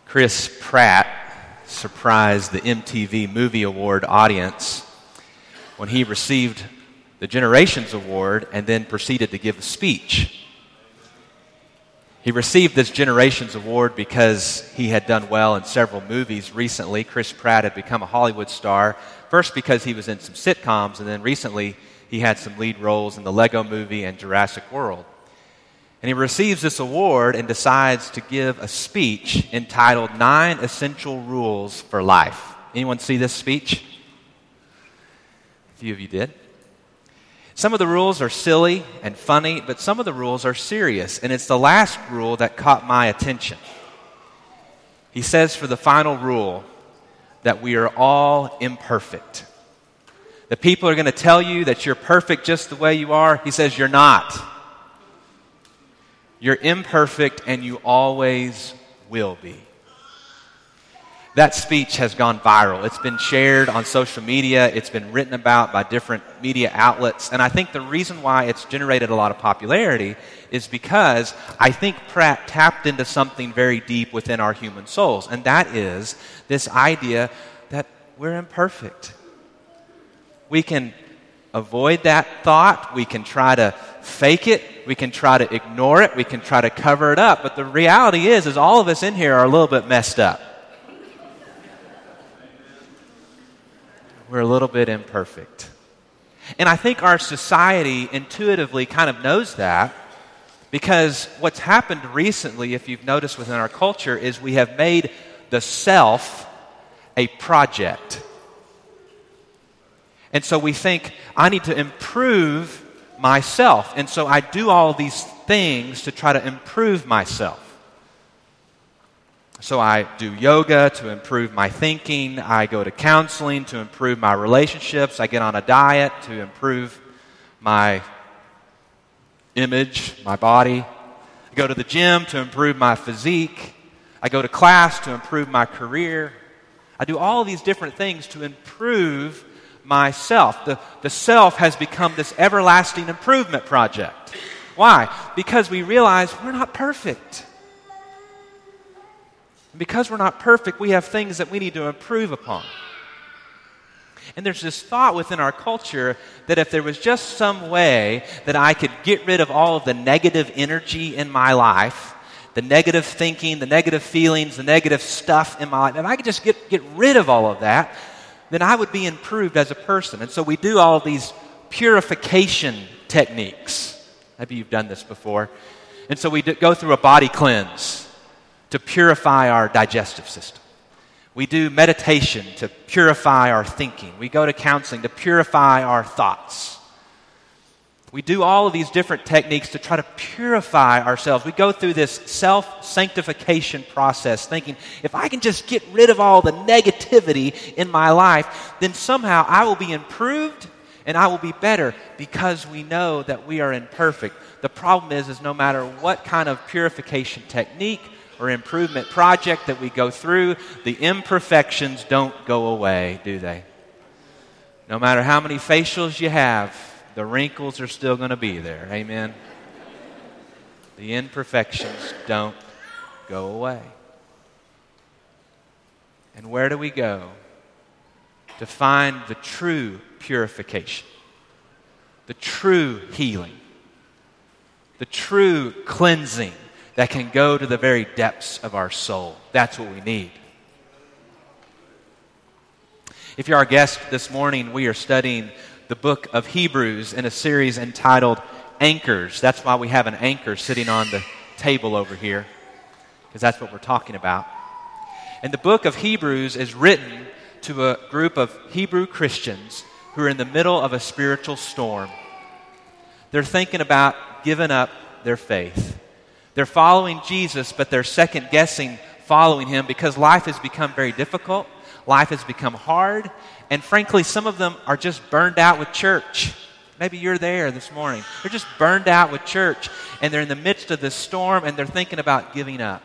Chris Pratt surprised the MTV Movie Award audience when he received the Generations Award and then proceeded to give a speech. He received this Generations Award because he had done well in several movies recently. Chris Pratt had become a Hollywood star, first because he was in some sitcoms, and then recently he had some lead roles in the Lego Movie and Jurassic World. And he receives this award and decides to give a speech entitled 9 Essential Rules for Life. Anyone see this speech? A few of you did. Some of the rules are silly and funny, but some of the rules are serious. And it's the last rule that caught my attention. He says for the final rule that we are all imperfect. The people are going to tell you that you're perfect just the way you are. He says you're not. You're imperfect and you always will be. That speech has gone viral. It's been shared on social media. It's been written about by different media outlets. And I think the reason why it's generated a lot of popularity is because I think Pratt tapped into something very deep within our human souls. And that is this idea that we're imperfect. We can avoid that thought. We can try to fake it. We can try to ignore it. We can try to cover it up. But the reality is all of us in here are a little bit messed up. We're a little bit imperfect. And I think our society intuitively kind of knows that because what's happened recently, if you've noticed within our culture, is we have made the self a project. And so we think, I need to improve myself. And so I do all these things to try to improve myself. So I do yoga to improve my thinking. I go to counseling to improve my relationships. I get on a diet to improve my image, my body. I go to the gym to improve my physique. I go to class to improve my career. I do all of these different things to improve myself. The self has become this everlasting improvement project. Why? Because we realize we're not perfect. And because we're not perfect, we have things that we need to improve upon. And there's this thought within our culture that if there was just some way that I could get rid of all of the negative energy in my life, the negative thinking, the negative feelings, the negative stuff in my life, if I could just get rid of all of that, then I would be improved as a person. And so we do all of these purification techniques. Maybe you've done this before. And so we go through a body cleanse to purify our digestive system. We do meditation to purify our thinking. We go to counseling to purify our thoughts. We do all of these different techniques to try to purify ourselves. We go through this self-sanctification process thinking, if I can just get rid of all the negativity in my life, then somehow I will be improved and I will be better because we know that we are imperfect. The problem is no matter what kind of purification technique or improvement project that we go through, the imperfections don't go away, do they? No matter how many facials you have, the wrinkles are still going to be there. Amen? The imperfections don't go away. And where do we go to find the true purification, the true healing, the true cleansing that can go to the very depths of our soul? That's what we need. If you're our guest this morning, we are studying the book of Hebrews in a series entitled Anchors. That's why we have an anchor sitting on the table over here, because that's what we're talking about. And the book of Hebrews is written to a group of Hebrew Christians who are in the middle of a spiritual storm. They're thinking about giving up their faith. They're following Jesus, but they're second-guessing following him because life has become very difficult. Life has become hard. And frankly, some of them are just burned out with church. Maybe you're there this morning. They're just burned out with church. And they're in the midst of this storm and they're thinking about giving up.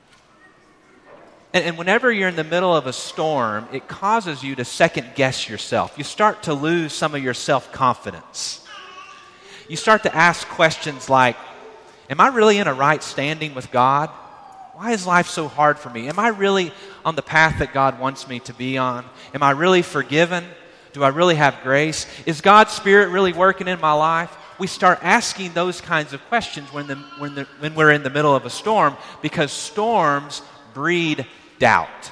And whenever you're in the middle of a storm, it causes you to second-guess yourself. You start to lose some of your self-confidence. You start to ask questions like, am I really in a right standing with God? Why is life so hard for me? Am I really on the path that God wants me to be on? Am I really forgiven? Do I really have grace? Is God's Spirit really working in my life? We start asking those kinds of questions when we're in the middle of a storm, because storms breed doubt.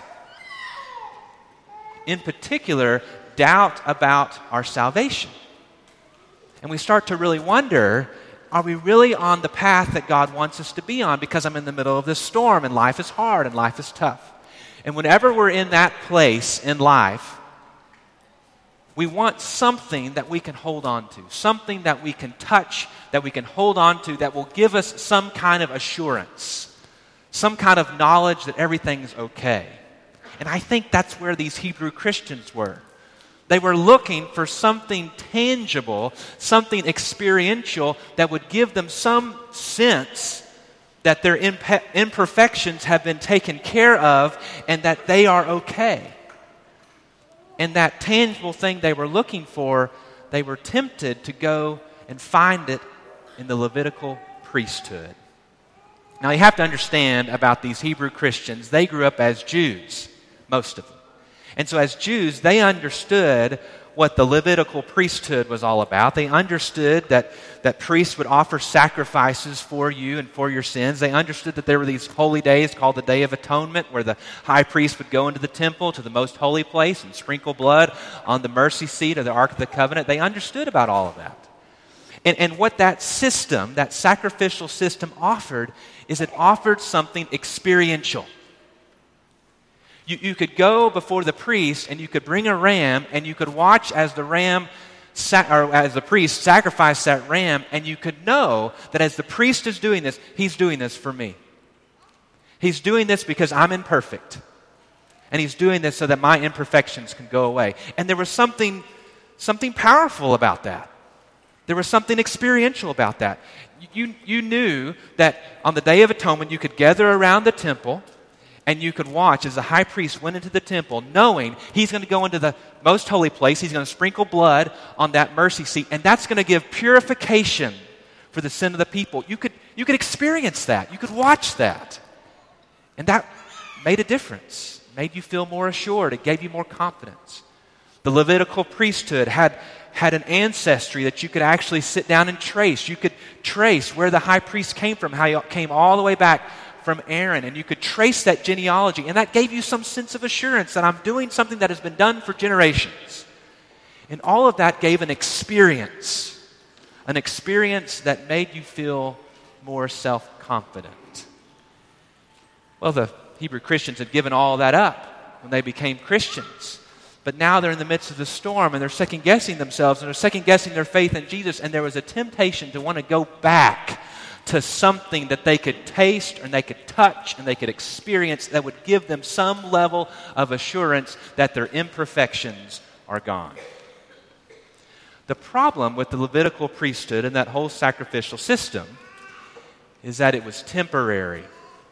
In particular, doubt about our salvation. And we start to really wonder, are we really on the path that God wants us to be on? Because I'm in the middle of this storm and life is hard and life is tough. And whenever we're in that place in life, we want something that we can hold on to, something that we can touch, that we can hold on to, that will give us some kind of assurance, some kind of knowledge that everything's okay. And I think that's where these Hebrew Christians were. They were looking for something tangible, something experiential that would give them some sense that their imperfections have been taken care of and that they are okay. And that tangible thing they were looking for, they were tempted to go and find it in the Levitical priesthood. Now you have to understand about these Hebrew Christians, they grew up as Jews, most of them. And so as Jews, they understood what the Levitical priesthood was all about. They understood that priests would offer sacrifices for you and for your sins. They understood that there were these holy days called the Day of Atonement, where the high priest would go into the temple to the most holy place and sprinkle blood on the mercy seat of the Ark of the Covenant. They understood about all of that. And what that system, that sacrificial system offered, is it offered something experiential. You could go before the priest and you could bring a ram and you could watch as the as the priest sacrificed that ram, and you could know that as the priest is doing this, he's doing this for me. He's doing this because I'm imperfect. And he's doing this so that my imperfections can go away. And there was something powerful about that. There was something experiential about that. You knew that on the Day of Atonement you could gather around the temple and you could watch as the high priest went into the temple, knowing he's going to go into the most holy place. He's going to sprinkle blood on that mercy seat, and that's going to give purification for the sin of the people. You could experience that. You could watch that. And that made a difference. It made you feel more assured. It gave you more confidence. The Levitical priesthood had an ancestry that you could actually sit down and trace. You could trace where the high priest came from, how he came all the way back from Aaron, and you could trace that genealogy, and that gave you some sense of assurance that I'm doing something that has been done for generations. And all of that gave an experience that made you feel more self-confident. Well, the Hebrew Christians had given all that up when they became Christians, but now they're in the midst of the storm, and they're second-guessing themselves, and they're second-guessing their faith in Jesus, and there was a temptation to want to go back to something that they could taste and they could touch and they could experience that would give them some level of assurance that their imperfections are gone. The problem with the Levitical priesthood and that whole sacrificial system is that it was temporary.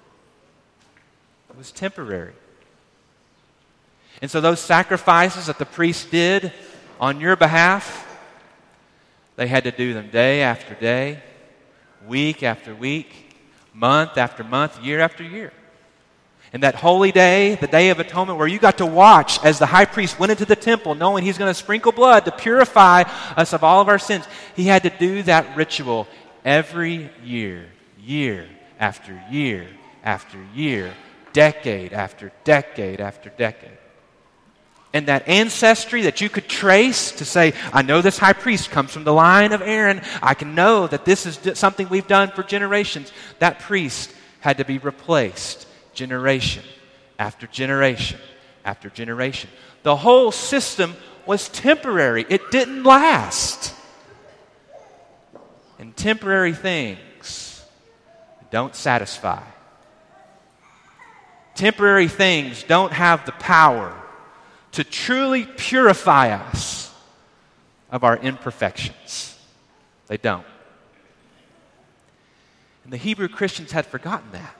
It was temporary. And so those sacrifices that the priest did on your behalf, they had to do them day after day, week after week, month after month, year after year. And that holy day, the Day of Atonement, where you got to watch as the high priest went into the temple knowing he's going to sprinkle blood to purify us of all of our sins, he had to do that ritual every year, year after year after year, decade after decade after decade. And that ancestry that you could trace to say, I know this high priest comes from the line of Aaron. I can know that this is something we've done for generations. That priest had to be replaced generation after generation after generation. The whole system was temporary. It didn't last. And temporary things don't satisfy. Temporary things don't have the power to truly purify us of our imperfections. They don't. And the Hebrew Christians had forgotten that.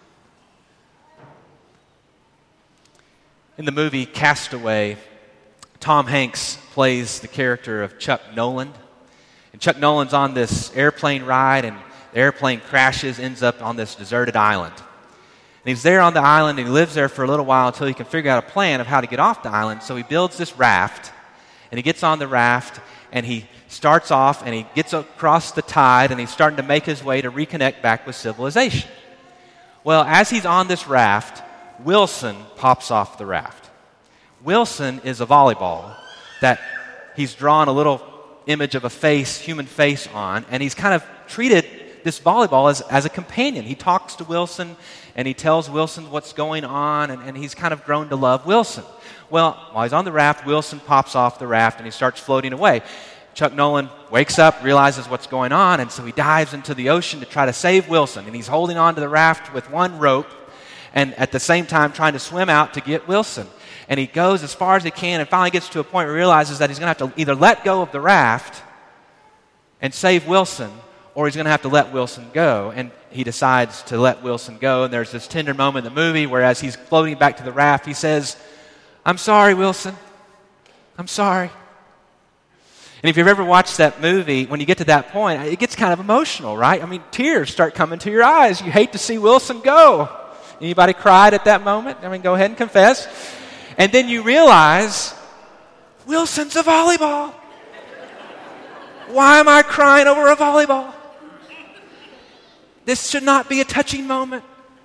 In the movie Castaway, Tom Hanks plays the character of Chuck Noland. And Chuck Noland's on this airplane ride, and the airplane crashes, ends up on this deserted island. And he's there on the island, and he lives there for a little while until he can figure out a plan of how to get off the island. So he builds this raft, and he gets on the raft, and he starts off, and he gets across the tide, and he's starting to make his way to reconnect back with civilization. Well, as he's on this raft, Wilson pops off the raft. Wilson is a volleyball that he's drawn a little image of a face, human face on, and he's kind of treated this volleyball as a companion. He talks to Wilson, and he tells Wilson what's going on, and he's kind of grown to love Wilson. Well, while he's on the raft, Wilson pops off the raft, and he starts floating away. Chuck Nolan wakes up, realizes what's going on, and so he dives into the ocean to try to save Wilson. And he's holding on to the raft with one rope, and at the same time trying to swim out to get Wilson. And he goes as far as he can, and finally gets to a point where he realizes that he's going to have to either let go of the raft and save Wilson, or he's going to have to let Wilson go. And he decides to let Wilson go. And there's this tender moment in the movie where as he's floating back to the raft, he says, "I'm sorry, Wilson. I'm sorry." And if you've ever watched that movie, when you get to that point, it gets kind of emotional, right? I mean, tears start coming to your eyes. You hate to see Wilson go. Anybody cried at that moment? I mean, go ahead and confess. And then you realize, Wilson's a volleyball. Why am I crying over a volleyball? This should not be a touching moment.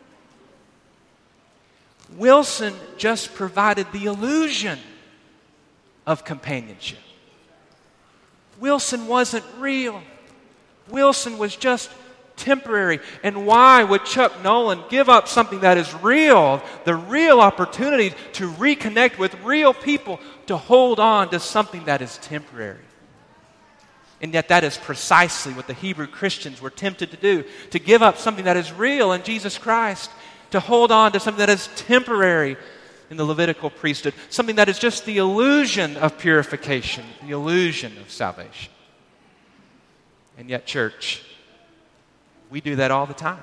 Wilson just provided the illusion of companionship. Wilson wasn't real. Wilson was just temporary. And why would Chuck Nolan give up something that is real, the real opportunity to reconnect with real people, to hold on to something that is temporary? And yet that is precisely what the Hebrew Christians were tempted to do, to give up something that is real in Jesus Christ, to hold on to something that is temporary in the Levitical priesthood, something that is just the illusion of purification, the illusion of salvation. And yet, church, we do that all the time.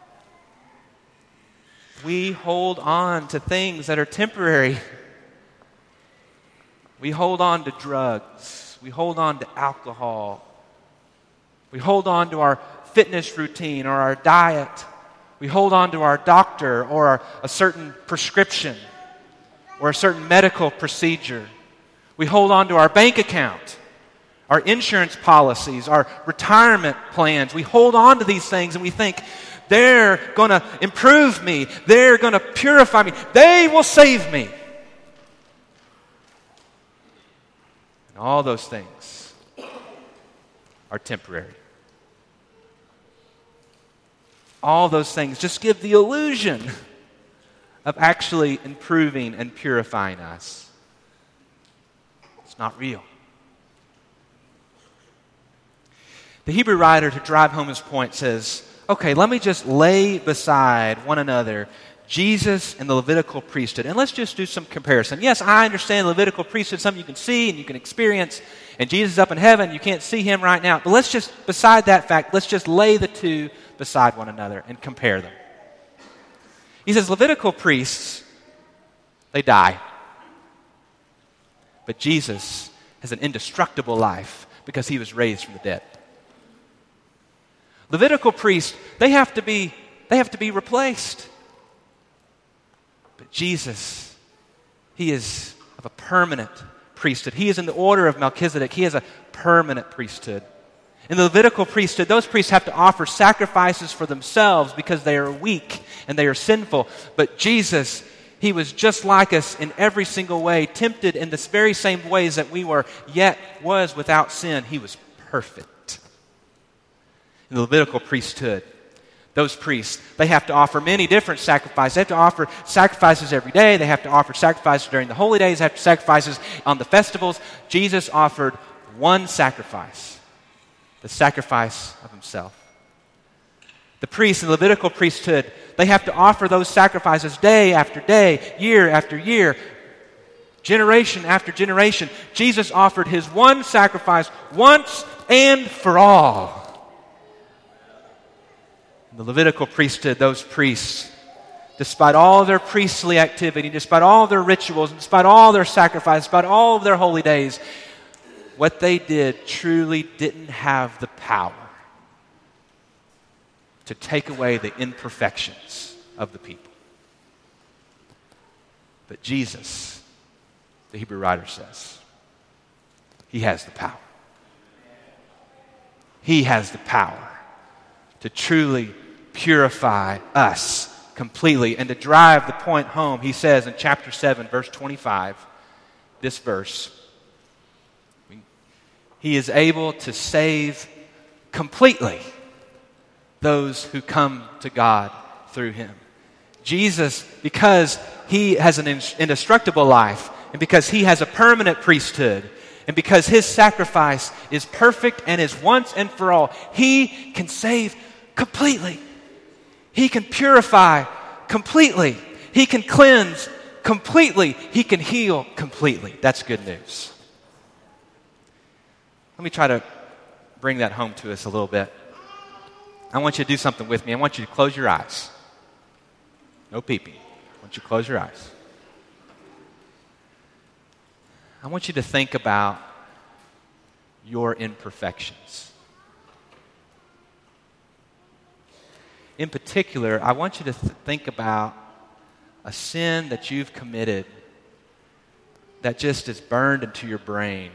We hold on to things that are temporary. We hold on to drugs. We hold on to alcohol. We hold on to our fitness routine or our diet. We hold on to our doctor or a certain prescription or a certain medical procedure. We hold on to our bank account, our insurance policies, our retirement plans. We hold on to these things and we think, they're going to improve me. They're going to purify me. They will save me. And all those things are temporary. All those things just give the illusion of actually improving and purifying us. It's not real. The Hebrew writer, to drive home his point, says, okay, let me just lay beside one another Jesus and the Levitical priesthood, and let's just do some comparison. Yes, I understand the Levitical priesthood is something you can see and you can experience, and Jesus is up in heaven, you can't see him right now. But let's just, beside that fact, let's just lay the two beside one another and compare them. He says, Levitical priests, they die. But Jesus has an indestructible life because he was raised from the dead. Levitical priests, they have to be replaced. But Jesus, he is of a permanent priesthood. He is in the order of Melchizedek. He has a permanent priesthood. In the Levitical priesthood, those priests have to offer sacrifices for themselves because they are weak and they are sinful. But Jesus, he was just like us in every single way, tempted in the very same ways that we were, yet was without sin. He was perfect. In the Levitical priesthood, those priests, they have to offer many different sacrifices. They have to offer sacrifices every day. They have to offer sacrifices during the holy days. They have to sacrifices on the festivals. Jesus offered one sacrifice, the sacrifice of himself. The priests in the Levitical priesthood, they have to offer those sacrifices day after day, year after year, generation after generation. Jesus offered his one sacrifice once and for all. In the Levitical priesthood, those priests, despite all their priestly activity, despite all their rituals, despite all their sacrifices, despite all of their holy days, what they did truly didn't have the power to take away the imperfections of the people. But Jesus, the Hebrew writer says, he has the power. He has the power to truly purify us completely. And to drive the point home, he says in chapter 7, verse 25, this verse, he is able to save completely those who come to God through him. Jesus, because he has an indestructible life, and because he has a permanent priesthood, and because his sacrifice is perfect and is once and for all, he can save completely. He can purify completely. He can cleanse completely. He can heal completely. That's good news. Let me try to bring that home to us a little bit. I want you to do something with me. I want you to close your eyes. No peeping. I want you to close your eyes. I want you to think about your imperfections. In particular, I want you to think about a sin that you've committed that just is burned into your brain.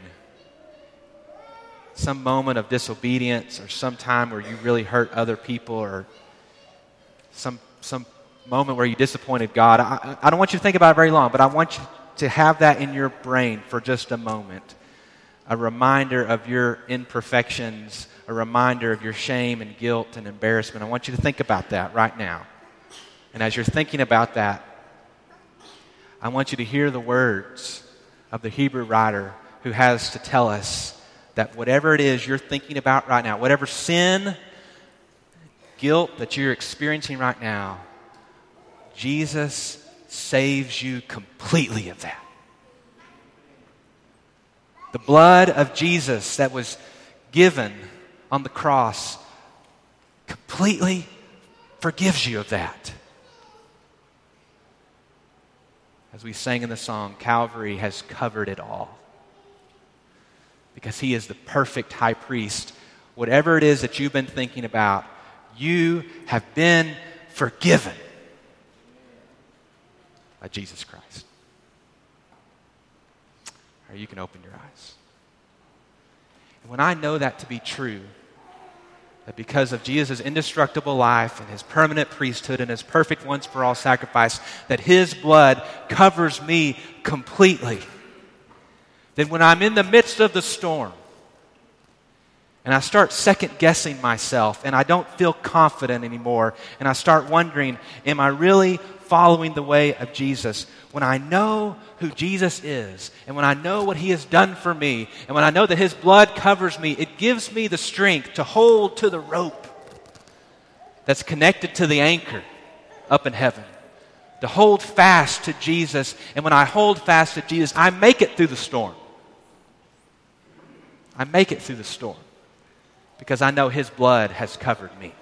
Some moment of disobedience, or some time where you really hurt other people, or some moment where you disappointed God. I don't want you to think about it very long, but I want you to have that in your brain for just a moment. A reminder of your imperfections, a reminder of your shame and guilt and embarrassment. I want you to think about that right now. And as you're thinking about that, I want you to hear the words of the Hebrew writer who has to tell us that whatever it is you're thinking about right now, whatever sin, guilt that you're experiencing right now, Jesus saves you completely of that. The blood of Jesus that was given on the cross completely forgives you of that. As we sang in the song, Calvary has covered it all. Because he is the perfect high priest. Whatever it is that you've been thinking about, you have been forgiven by Jesus Christ. Or you can open your eyes. And when I know that to be true, that because of Jesus' indestructible life and his permanent priesthood and his perfect once-for-all sacrifice, that his blood covers me completely, then when I'm in the midst of the storm and I start second-guessing myself and I don't feel confident anymore and I start wondering, am I really following the way of Jesus? When I know who Jesus is and when I know what he has done for me and when I know that his blood covers me, it gives me the strength to hold to the rope that's connected to the anchor up in heaven. To hold fast to Jesus, and when I hold fast to Jesus, I make it through the storm. I make it through the storm because I know his blood has covered me.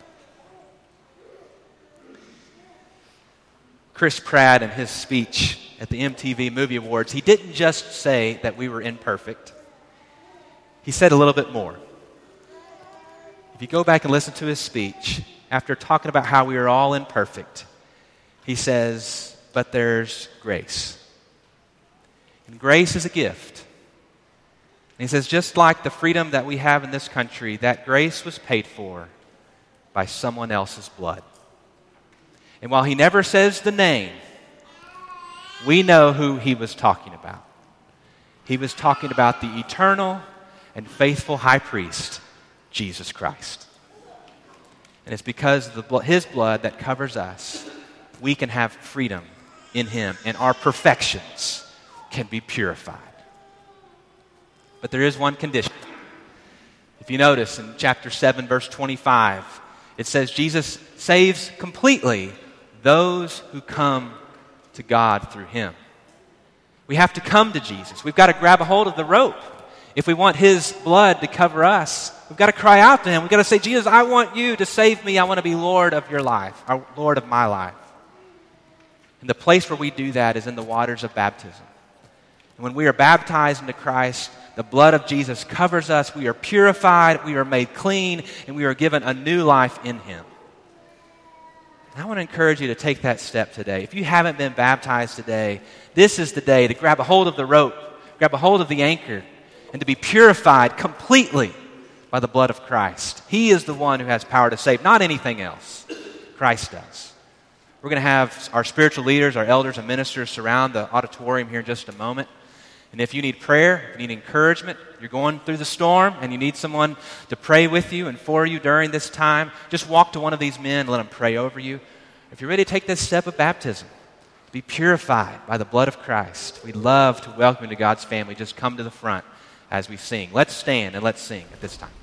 Chris Pratt, in his speech at the MTV Movie Awards, he didn't just say that we were imperfect. He said a little bit more. If you go back and listen to his speech, after talking about how we are all imperfect, he says, but there's grace. And grace is a gift. And he says, just like the freedom that we have in this country, that grace was paid for by someone else's blood. And while he never says the name, we know who he was talking about. He was talking about the eternal and faithful high priest, Jesus Christ. And it's because of his blood that covers us, we can have freedom in him, and our perfections can be purified. But there is one condition. If you notice in chapter 7, verse 25, it says Jesus saves completely those who come to God through him. We have to come to Jesus. We've got to grab a hold of the rope. If we want his blood to cover us, we've got to cry out to him. We've got to say, Jesus, I want you to save me. I want to be Lord of your life, or Lord of my life. And the place where we do that is in the waters of baptism. And when we are baptized into Christ, the blood of Jesus covers us. We are purified, we are made clean, and we are given a new life in him. I want to encourage you to take that step today. If you haven't been baptized today, this is the day to grab a hold of the rope, grab a hold of the anchor, and to be purified completely by the blood of Christ. He is the one who has power to save, not anything else. Christ does. We're going to have our spiritual leaders, our elders and ministers surround the auditorium here in just a moment. And if you need prayer, if you need encouragement, you're going through the storm and you need someone to pray with you and for you during this time, just walk to one of these men and let them pray over you. If you're ready to take this step of baptism, be purified by the blood of Christ, we'd love to welcome you to God's family. Just come to the front as we sing. Let's stand and let's sing at this time.